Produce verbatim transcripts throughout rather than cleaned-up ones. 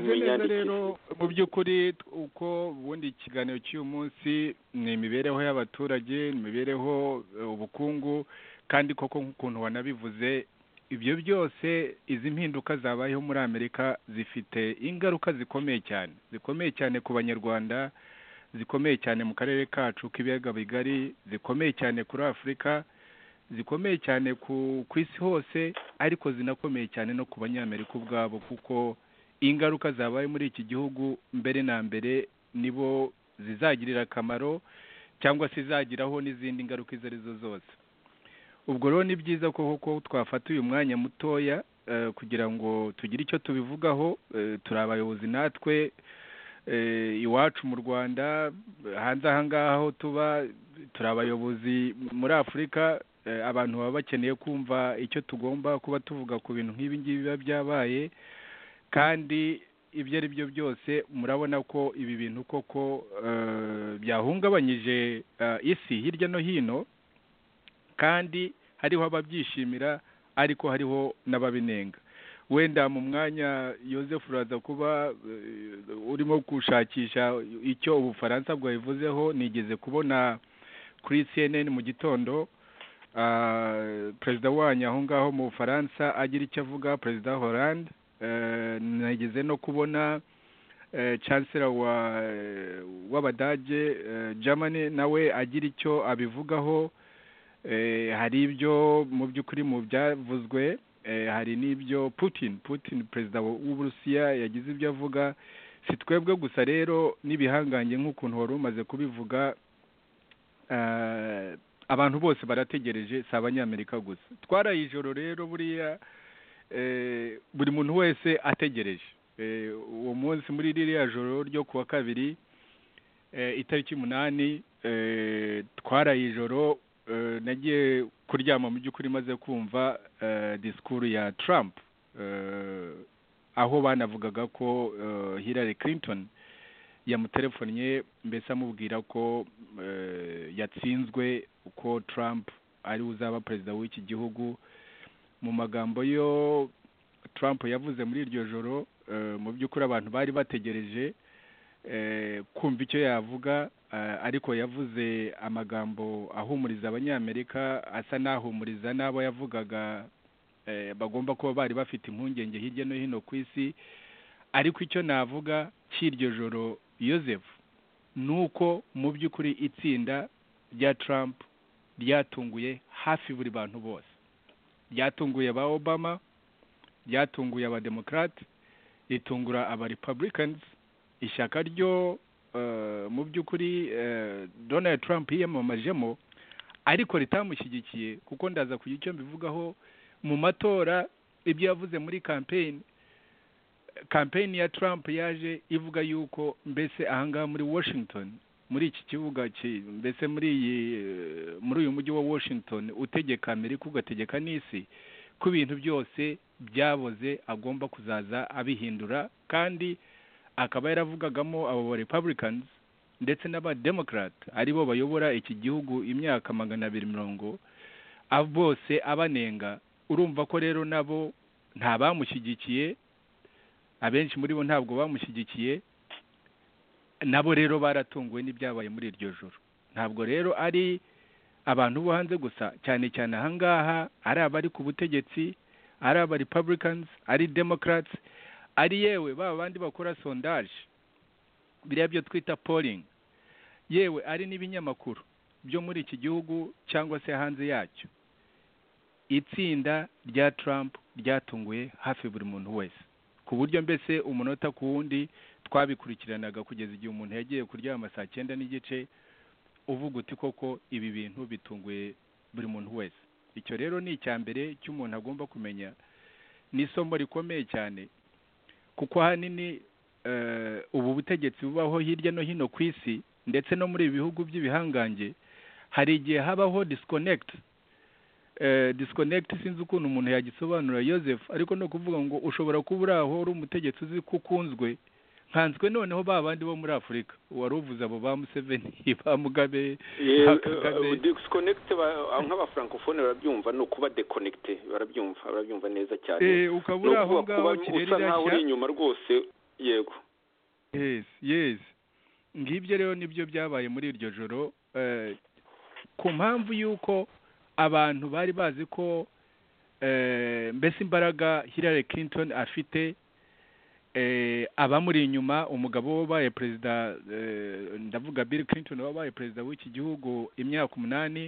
neza rero mu by'ukuri uko ubundi ikiganiro cy'uyu munsi ni imibereho y'abaturage, imibereho, ubukungu, kandi koko nk'ukuntu wanabivuze ibyo byose, izi mpinduka zabayeho muri Amerika zifite ingaruka zikomeye cyane zikomeye cyane ku banyarwanda, zikomeye cyane mu karere kacu k'ibiyaga bigari, zikomeye cyane kuri Afurika, zikomeye cyane ku isi hose, ariko zinakomeye cyane no ku banyamerika ubwabo, kuko ingaruka zabaye muri iki gihugu mbere na mbere nibo zizagirira akamaro cyangwa se zizagiraho n'izindi ngaruka izo arizo zose. Ubwo rero ni byiza ko koko twafata uyu mwanya mutoya kugira ngo tugire icyo tubivugaho. Turi abayobozi natwe iwacu mu Rwanda, hanze aha ngaha aho tuba turi abayobozi muri Afurika. Abantu baba bakeneye kumva icyo tugomba kuba tuvuga ku bintu nk'ibi ngibi biba byabaye, kandi ibyo ari byo byose murabona ko ibi bintu koko byahungabanyije isi hirya no hino, kandi hariho ababyishimira ariko hariho n'ababinenga. Wenda mu mwanya Joseph uraza kuba urimo gushakisha icyo Ubufaransa bwabivuzeho, nigeze kubona kuri C N N mu gitondo perezida wanyu aho ngaho mu Bufaransa agira icyo avuga, perezida Hollande. Nageze no kubona chancellor wa w'Abadage Germany nawe agira icyo abivugaho. Hari ibyo mu by'ukuri mu byavuzwe, hari n'ibyo Putin Putin perezida w'Uburusiya yagize ibyo avuga. Si twebwe gusa rero n'ibihangange nk'ukuntu wari umaze kubivuga, abantu bose barategereje, si abanyamerika gusa. Twaraye ijoro rero buriya buri muntu wese ategereje uwo munsi. Muri ririya joro ryo kuwa kabiri itariki umunani twaraye ijoro, nagiye kuryama mu by'ukuri maze kumva disikuru ya Trump, aho banavugaga ko Hillary Clinton yamutelefonnye mbese amubwira ko yatsinzwe, uko Trump ari uzaba perezida w'iki gihugu. Mu magambo yo Trump yavuze muri iryo joro, mu by'ukuri abantu bari bategereje kumva icyo yavuga, ariko yavuze amagambo ahumuriza abanyamerika, asa n'ahumuriza n'abo yavugaga bagomba kuba bari bafite impungenge hirya no hino ku isi. Ariko icyo navuga cy'iryo joro Joseph, nuko mu by'ukuri itsinda rya Trump ryatunguye hafi buri bantu bose. Ryatunguye aba Obama, ryatunguye aba Democrat, ritungura aba Republicans. Ishyaka ryo mu by'ukuri Donald Trump yiyamamajemo ariko ritamushyigikiye, kuko ndaza kugira icyo mbivugaho mu matora. Ibyo yavuze muri campaign campaign ya Trump yaje ivuga yuko mbese ahangaha muri Washington, muri iki kibuga mbese muri muri uyu mujyi wa Washington utegeka Amerika ugategeka n'isi, ku bintu byose byaboze agomba kuzaza abihindura. Kandi akaba yaravugagamo abo Republicans ndetse n'aba Democrat aribo bayobora iki gihugu imyaka magana abiri mirongo, abo bose abanenga. Urumva ko rero nabo nta bamushyigikiye, abenshi muri bo ntabwo bamushyigikiye, nabo rero baratunguwe n'ibyabaye muri iryo joro. Ntabwo rero ari abantu bo hanze gusa, cyane cyane ahangaha ari abari ku butegetsi, ari aba Republicans, ari Democrats, ari yewe baba bandi bakora sondage, biriya byo twita polling, yewe ari n'ibinyamakuru byo muri iki gihugu cyangwa se hanze yacyo. Itsinda rya Trump ryatunguye hafi buri muntu wese, ku buryo mbese umunota ku wundi twabikurikiranaga kugeza igihe umuntu yagiye kuryama saa cyenda n'igice, uvuga uti koko ibi bintu bitunguye buri muntu wese. Icyo rero ni icya mbere cy'umuntu agomba kumenya, ni isomo rikomeye cyane, kuko ahanini ubu butegetsi bubaho hirya no hino ku isi ndetse no muri ibi bihugu by'ibihangange, hari igihe habaho disconnect. Disconnect sinzi ukuntu umuntu yagisobanura Joseph, ariko no kuvuga ngo ushobora kuba uri aho uri umutegetsi uzi ko ukunzwe, nkanzwe noneho ba bandi bo muri Afurika wari uvuze abo ba Museveni, ba Mugabe, disconnect nk'aba francophone barabyumva, no kuba deconnecte barabyumva barabyumva neza cyane. Eh ukabura aho ngaho kirerira uri inyuma rwose. Yego yes ngibyo rero nibyo byabaye muri iryo joro ku mpamvu y'uko abantu bari bazi ko mbese imbaraga Hillary Clinton afite abamuri inyuma umugabo wabaye perezida ndavuga Bill Clinton wabaye perezida w'iki gihugu imyaka umunani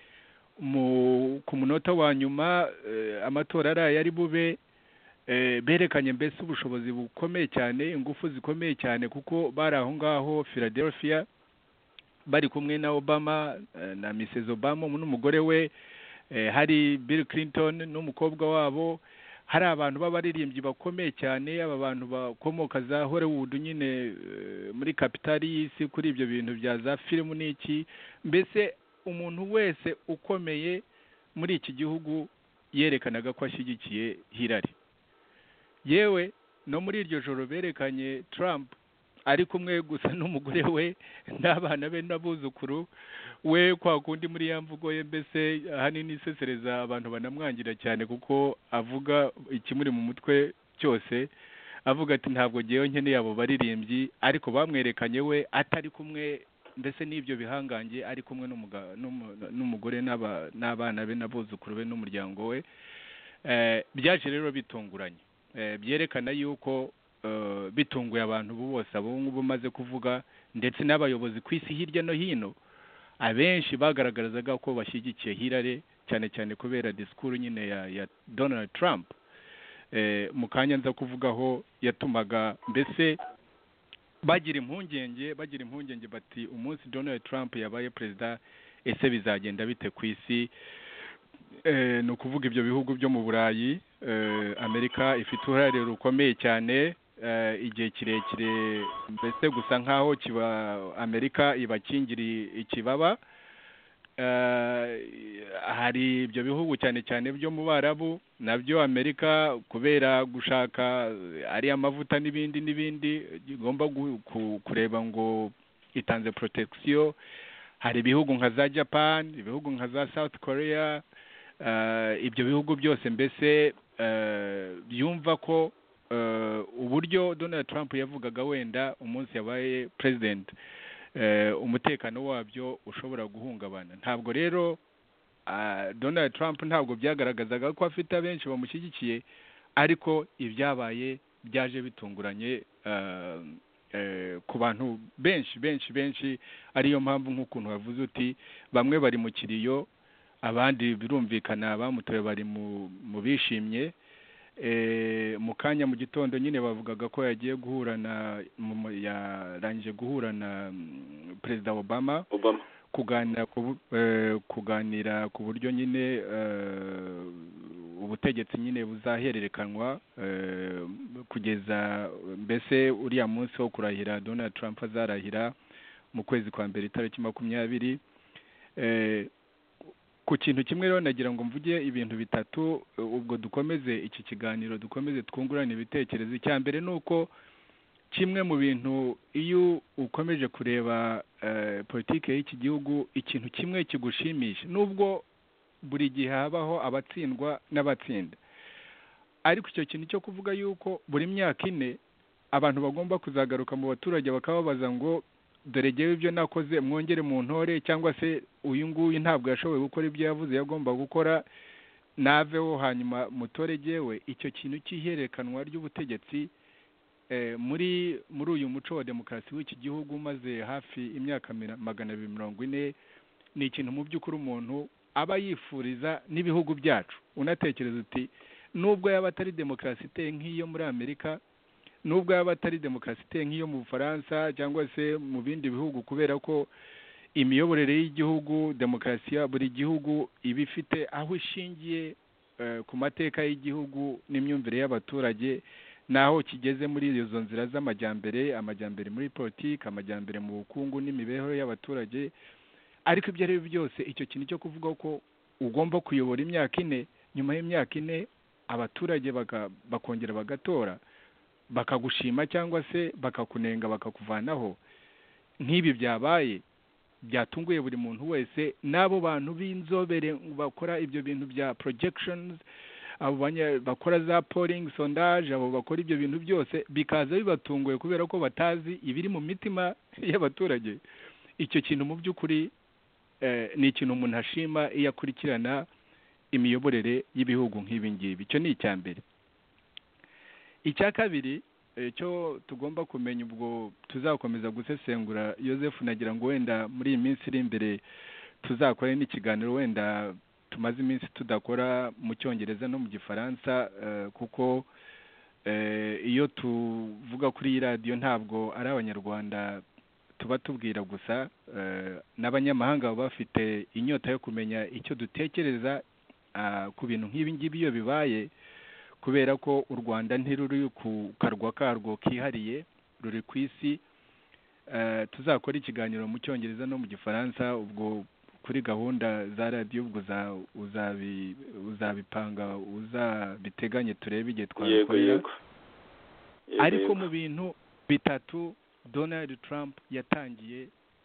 ku munota wa nyuma amatora araye ari bube berekanye mbese ubushobozi bukomeye cyane ingufu zikomeye cyane kuko bari aho ngaho Philadelphia bari kumwe na Obama na Missus Obama n'umugore we hari Bill Clinton n'umukobwa wabo hari abantu b'abaririmbyi bakomeye cyane aba bantu bakomoka za Hollywood nyine muri kapitali y'isi kuri ibyo bintu bya za filmu n'iki mbese umuntu wese ukomeye muri iki gihugu yerekanaga ko ashyigikiye Hillary yewe no muri iryo joro berekanye Trump ari kumwe gusa n'umugore we n'abana be n'abuzukuru we kwa kundi muri ya mvugo ye mbese hanini isesereza abantu banamwangira cyane kuko avuga ikimuri mu mutwe cyose avuga ati ntabwo ngewe nkeneye abo baririmbyi ariko bamwerekanye we atari kumwe mbese n'ibyo bihangange ari kumwe n'umugore n'abana be n'abuzukuru be n'umuryango we byaje rero bitunguranye byerekana yuko bitunguye abantu bose abo ngubu maze kuvuga ndetse n'abayobozi ku isi hirya no hino abenshi bagaragarazaga ko bashyigikiye Hillary cyane cyane kubera disikuru nyine ya, ya Donald Trump mu kanya nza kuvugaho yatumaga mbese bagira impungenge bagira impungenge bati umunsi Donald Trump yabaye perezida ese bizagenda bite ku isi ni ukuvuga ibyo bihugu byo mu Burayi Amerika ifite uruhare rukomeye cyane igihe kirekire mbese gusa nkaho kiba Amerika ibakingiri ikibaba hari ibyo bihugu cyane cyane byo mu Barabu nabyo Amerika kubera gushaka ari amavuta n'ibindi n'ibindi igomba kureba ngo itanze protection hari ibihugu nka za Japan ibihugu nka za South Korea ibyo bihugu byose mbese byumva ko uburyo Donald Trump yavugaga wenda umunsi yabaye president umutekano wabyo ushobora guhungabana ntabwo rero Donald Trump ntabwo byagaragazaga ko afite abenshi bamushyigikiye ariko ibyabaye byaje bitunguranye ku bantu benshi benshi benshi ariyo mpamvu nk'ukuntu wavuze uti bamwe bari mu kiriyo abandi birumvikana bamutoye bari mu bishimye mu kanya mu gitondo nyine bavugaga ko yagiye guhura na yarangije guhura na Perezida Obama kuganira kuganira ku buryo nyine ubutegetsi nyine buzahererekanwa kugeza mbese uriya munsi wo kurahira Donald Trump azarahira mu kwezi kwa mbere itariki makumyabiri ku kintu kimwe rero nagira ngo mvuge ibintu bitatu ubwo dukomeze iki kiganiro dukomeze twungurane ibitekerezo icya mbere nuko kimwe mu bintu iyo ukomeje kureba politike y'iki gihugu ikintu kimwe kigushimisha nubwo buri gihe habaho abatsindwa n'abatsinda ariko icyo kintu cyo kuvuga yuko buri myaka ine abantu bagomba kuzagaruka mu baturage bakababaza ngo dore jyewe ibyo nakoze mwongere mu ntore cyangwa se uyu nguyu ntabwo yashoboye gukora ibyo yavuze yagomba gukora naveho hanyuma mutore jyewe icyo kintu cy'ihererekanwa ry'ubutegetsi muri muri uyu muco wa demokarasi w'iki gihugu maze hafi imyaka magana abiri mirongo ine ni ikintu mu by'ukuri umuntu aba yifuriza n'ibihugu byacu unatekereza uti nubwo yaba atari demokarasi iteye nk'iyo muri Amerika nubwo yaba atari demokarasi iteye nk'iyo mu Bufaransa cyangwa se mu bindi bihugu kubera ko imiyoborere y'igihugu demokarasi ya buri gihugu iba ifite aho ishingiye ku mateka y'igihugu n'imyumvire y'abaturage naho kigeze muri izo nzira z'amajyambere amajyambere muri politiki amajyambere mu bukungu n'imibereho y'abaturage ariko ibyo ari byo byose icyo kintu cyo kuvuga ko ugomba kuyobora imyaka ine nyuma y'imyaka ine abaturage bakongera bagatora bakagushima cyangwa se bakakunenga bakakuvanaho nk'ibi byabaye byatunguye buri muntu wese n'abo bantu b'inzobere bakora ibyo bintu bya projections abo bakora za polling sondage, abo bakora ibyo bintu byose bikaza bibatunguye kubera ko batazi ibiri mu mitima y'abaturage. Icyo kintu mu by'ukuri ni ikintu umuntu ashima iyo akurikirana imiyoborere y'ibihugu nk'ibi ngibi. Icyo ni icya mbere. Icya kabiri cyo tugomba kumenya, ubwo tuzakomeza gusesengura, Joseph, nagira ngo wenda muri iyi minsi iri imbere tuzakore n'ikiganiro wenda tumaze iminsi tudakora mu Cyongereza no mu Gifaransa, kuko iyo tuvuga kuri iyi radiyo ntabwo ari Abanyarwanda tuba tubwira gusa, n'abanyamahanga baba bafite inyota yo kumenya icyo dutekereza ku bintu nk'ibi ngibi iyo bibaye, kubera ko u Rwanda ntiruri ku karwa karwo kihariye, ruri ku isi. Tuzakora ikiganiro mu Cyongereza no mu Gifaransa, ubwo kuri gahunda za radiyo ubwo uzabipanga, uzabiteganye turebe igihe twabikorera. Ariko mu bintu bitatu Donald Trump yatangiye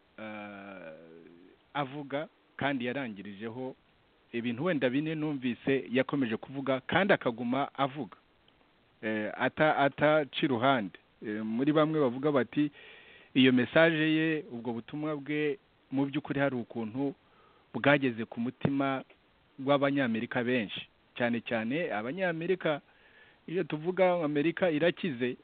avuga kandi yarangirijeho, ibintu wenda bine numvise yakomeje kuvuga kandi akaguma avuga ataca iruhande. Muri bamwe bavuga bati iyo mesaje ye, ubwo butumwa bwe mu by'ukuri hari ukuntu bwageze ku mutima w'Abanyamerika benshi, cyane cyane Abanyamerika. Iyo tuvuga Amerika irakize,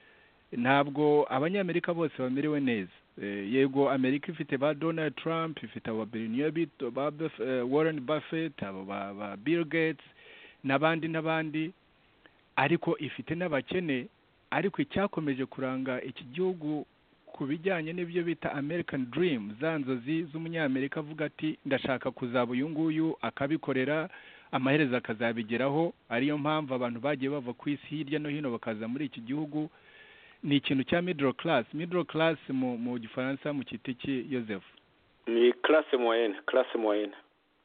ntabwo Abanyamerika bose bamerewe neza. Yego Amerika ifite ba Donald Trump, ifite aba Bernard, ba Warren Buffett, abo ba Bill Gates n'abandi n'abandi, ariko ifite n'abakene. Ariko icyakomeje kuranga iki gihugu ku bijyanye n'ibyo bita American Dream, za nzozi z'umunyamerika avuga ati ndashaka kuzaba uyu nguyu, akabikorera, amaherezo akazabigeraho. Ariyo mpamvu abantu bagiye bava ku isi hirya no hino bakaza muri iki gihugu. Ni ikintu cya middle class. Middle class mu mu Gifaransa mu kitiki, Joseph? Ni classe moyenne, classe moyenne.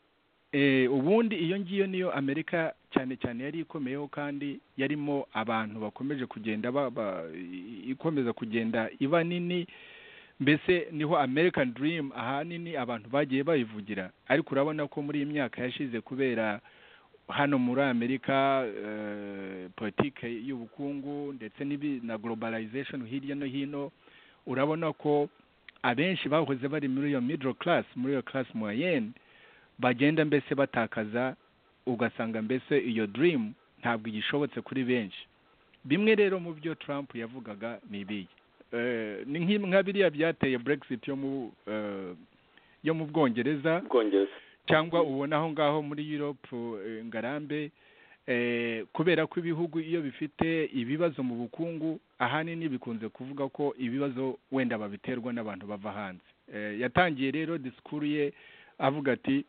Eh ubundi iyo ngiyo niyo Amerika cyane cyane yari ikomeyeho, kandi yarimo abantu bakomeje kugenda baba ikomeza kugenda iba nini. Mbese niho American Dream ahanini abantu bagiye bayivugira. Ariko urabona ko muri iyi myaka yashize, kubera hano muri Amerika uh, politike y'ubukungu ndetse na globalization hirya no hino, urabona ko abenshi bahoze bari muri iyo middle class, muri iyo class moyenne, bagenda mbese batakaza, ugasanga mbese iyo dream ntabwo igishobotse kuri benshi. Bimwe rero mu byo Trump yavugaga ni ibiye, uh, ni nka biriya byateye Brexit yo mu uh, yo mu Bwongereza Bwongereza cyangwa ubona aho ngaho muri Europe ngarambe, eh, kubera ko ibihugu iyo bifite ibibazo mu bukungu ahanini bikunze kuvuga ko ibibazo wenda babiterwa n'abantu bava hanze. Eh, yatangiye rero disikuru ye avuga ati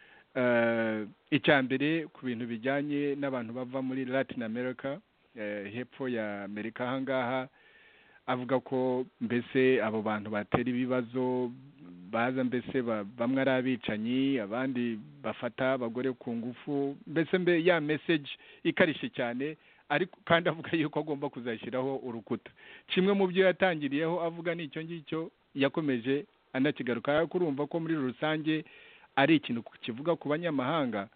uh, icyambere ku bintu bijyanye n'abantu bava muri Latin America, eh, hepfo ya Amerika ahangaha, avuga ko mbese abo bantu batera ibibazo, baza mbese bamwe ari abicanyi, abandi bafata abagore ku ngufu, mbese mbe ya message ikarishe cyane. Ariko kandi avuga yuko agomba kuzashyiraho urukuta. Kimwe mu byo yatangiriyeho avuga n'icyo ngicyo yakomeje anakigaruka, kurumva ko muri rusange ari ikintu kivuga ku banyamahanga.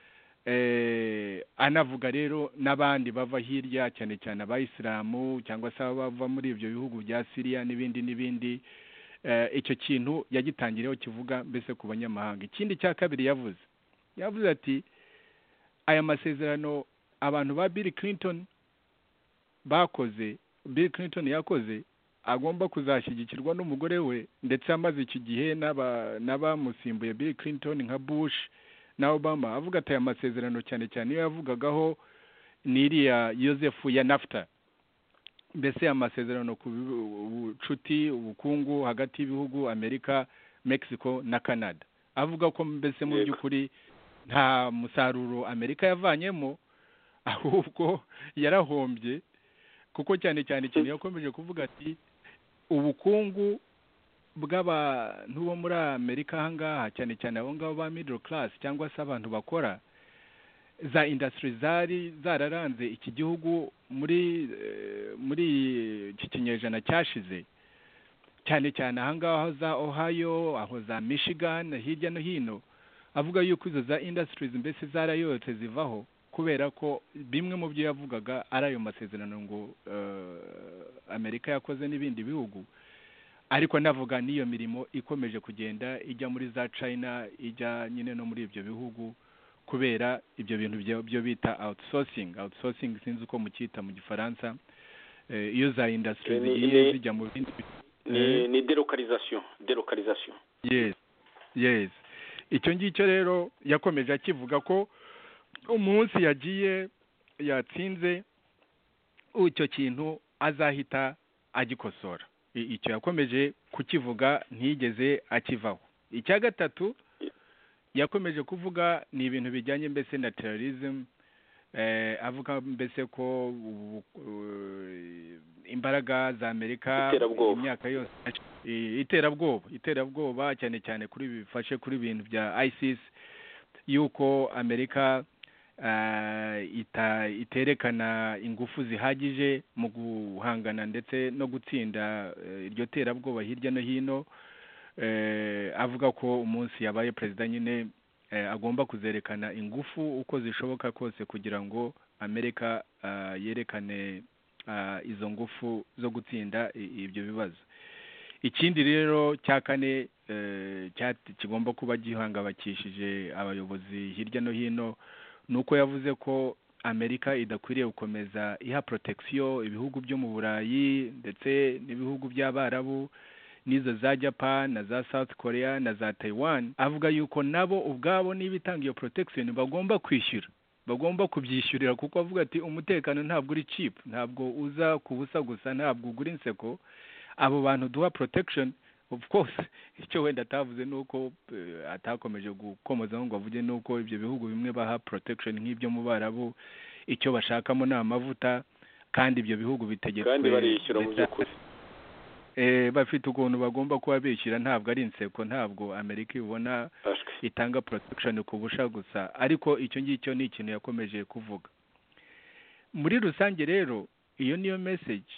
Eh, anavuga rero n'abandi bava hirya, cyane cyane abayisilamu cyangwa se bava muri ibyo bihugu bya Syria n'ibindi n'ibindi. Eh, icyo kintu yagitangireho kivuga mbese ku banyamahanga. Ikindi cya kabiri yavuze yavuze ati aya masezerano abantu ba Bill Clinton bakoze, Bill Clinton yakoze, agomba kuzashyigikirwa n'umugore we, ndetse amaze iki gihe n'aba n'abamusimbuye Bill Clinton nka Bush na Obama. Avuga ati aya masezerano cyane cyane iyo yavugagaho ni iriya Joseph ya NAFTA, mbese amasezerano ku bucuti, ubukungu hagati y'ibihugu Amerika, Mexico na Canada. Avuga ko mbese mu by'ukuri nta musaruro Amerika yavanyemo, ahubwo yarahombye, kuko cyane cyane ikintu yakomeje kuvuga ati ubukungu bw'abantu bo muri Amerika ahangaha, cyane cyane abo ngabo ba middle class cyangwa se abantu bakora, za industry zari zararanze iki gihugu muri muri iki kinyejana cyashize, cyane cyane ahangaha aho za Ohio, aho za Michigan, hirya no hino. Avuga yuko izo za industries mbese zarayotse zivaho, kubera ko bimwe mu byo yavugaga ari ayo masezerano ngo Amerika yakoze n'ibindi bihugu, ariko navuga n'iyo mirimo ikomeje kugenda ijya muri za China, ijya nyine no muri ibyo bihugu, kubera ibyo bintu byo bita outsourcing. Outsourcing sinzi uko mucyita mu Gifaransa, iyo za industry zigiye zijya mu bindi ni ni delocalisation delocalisation yes yes icyo ngicyo rero yakomeje akivuga ko umunsi yagiye yatsinze icyo kintu azahita agikosora. Icyo yakomeje kukivuga ntiyigeze akivaho. Icya gatatu yakomeje kuvuga ni ibintu bijyanye mbese na terrorism, eh avuga mbese ko uh, imbaraga za Amerika imyaka yose iterabwoba iterabwoba cyane cyane kuri bifashe kuri ibintu bya ISIS, yuko Amerika uh, ita iterekana ingufu zihagije mu guhangana ndetse no gutsinda uh, iryo terabwoba hirya no hino. Uh, avuga ko umunsi yabaye president nyine uh, agomba kuzerekana ingufu uko zishoboka kose kugira ngo Amerika uh, yerekane uh, izo ngufu zo gutsinda ibyo bibazo. Ikindi rero cya kane uh, kigomba kuba gihangabakishije abayobozi hirya no hino nuko yavuze ko Amerika idakwiriye gukomeza iha protection ibihugu byo mu Burayi ndetse n'ibihugu by'Abarabu nizo za Japan na za South Korea na za Taiwan. Avuga yuko nabo ubwabo nibitanga iyo protection bagomba kwishyura, bagomba kubyishyurira, kuko avuga ati umutekano ntabwo uri cheap, ntabwo uza kubusa gusa, ntabwo ugura inseko. Abo bantu duha protection, of course icyo wenda atavuze nuko uh, atakomeje gukomoza ngo avuge nuko ibyo bihugu bimwe baha protection nk'ibyo mu Barabu icyo bashakamo na amavuta, kandi ibyo bihugu bitegetswe kandi barishyura mu by'ukuri eh bafite ukuntu bagomba kuba bishyira, ntabwo ari inseko, ntabwo Amerika ibona itanga protection kubusha gusa. Ariko icyo ngicyo ni ikintu yakomeje kuvuga. Muri rusange rero iyo niyo message